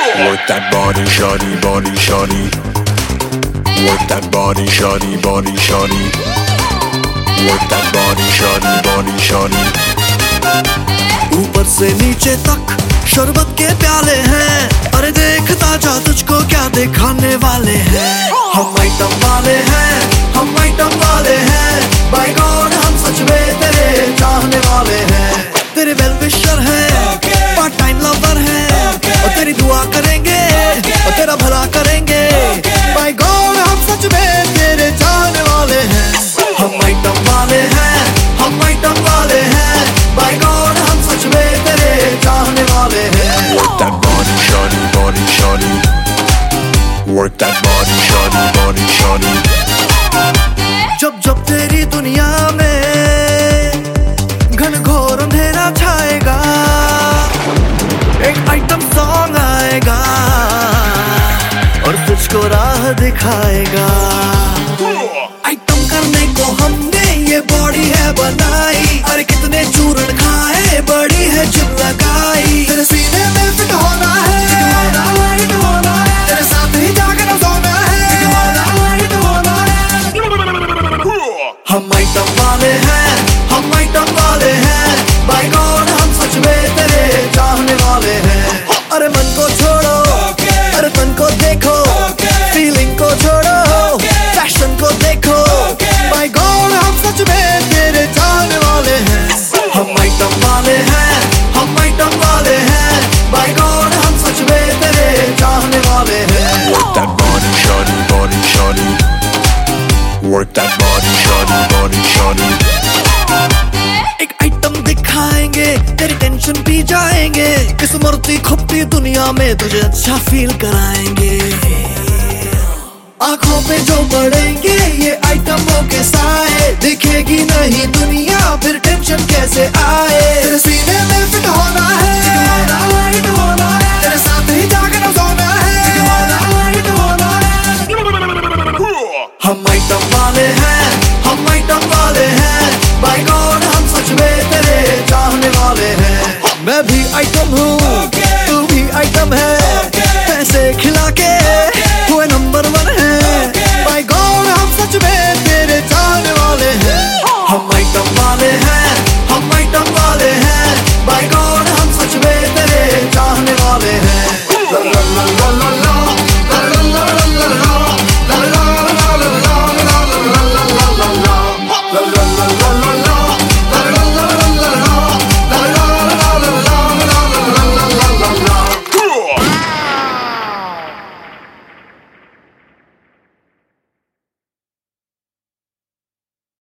Work that body, shawty, body, shawty. Work that body, shawty, body, shawty. Work that body, shawty, body, shawty. ऊपर से नीचे तक शरबत के प्याले हैं, अरे देखता जा तुझको क्या दिखाने वाले हैं। हम आइटम वाले हैं, हम आइटम वाले हैं, बाय गॉड हम सच में तेरे चाहने वाले हैं। तेरे वेल विशर हैं, पार्ट टाइम लवर हैं, और तेरी दुआ करेंगे और तेरा भला करेंगे। बाय गॉड हम सच में तेरे चाहने वाले हैं। हम आइटम वाले हैं, हम आइटम वाले हैं, बाय गॉड हम सच में तेरे चाहने वाले हैं। Work that body, shawty, body, shawty. Work that body, shawty, body, shawty. जब जब तेरी दुनिया में घनघोर अंधेरा छाएगा, एक आइटम सॉन्ग आएगा और तुझको राह दिखाएगा। आइटम करने को हमने ये बॉडी है बनाई, अरे कितने चूर्ण खाए, बड़ी है जिम लगाई। तेरे सीने में फिट होना है, फिट होना है, तेरे साथ ही जाकर सोना है, फिट होना है। हम आइटम वाले हैं, हम आइटम वाले हैं, बाय गॉड हम सच में तेरे चाहने वाले हैं। अरे मन को छोड़ो, अरे तन को देखो, फीलिंग को छोड़ो, फैशन को देखो, बाय गॉड हम सच में तेरे चाहने वाले हैं। हम आइटम वाले हैं, हम आइटम वाले हैं, बाय गॉड हम सच में तेरे चाहने वाले हैं। Work that body, shawty, body, shawty. Work that body, shawty, body, shawty. एक आइटम दिखाएंगे, तेरी टेंशन पी जाएंगे, इस मरती खुपती दुनिया में तुझे अच्छा फील कराएंगे। आंखों पे जो पड़ेंगे ये आइटमों के साए, दिखेगी नहीं दुनिया फिर टेंशन कैसे आए। तेरे सीने में फिट होना है, फिट होना है, तेरे साथ ही जाकर सोना है, फिट होना है। हम आइटम वाले हैं, हम आइटम वाले हैं, बाय गॉड हम सच में तेरे चाहने वाले हैं। मैं भी आइटम हूँ, तू भी आइटम है, पैसे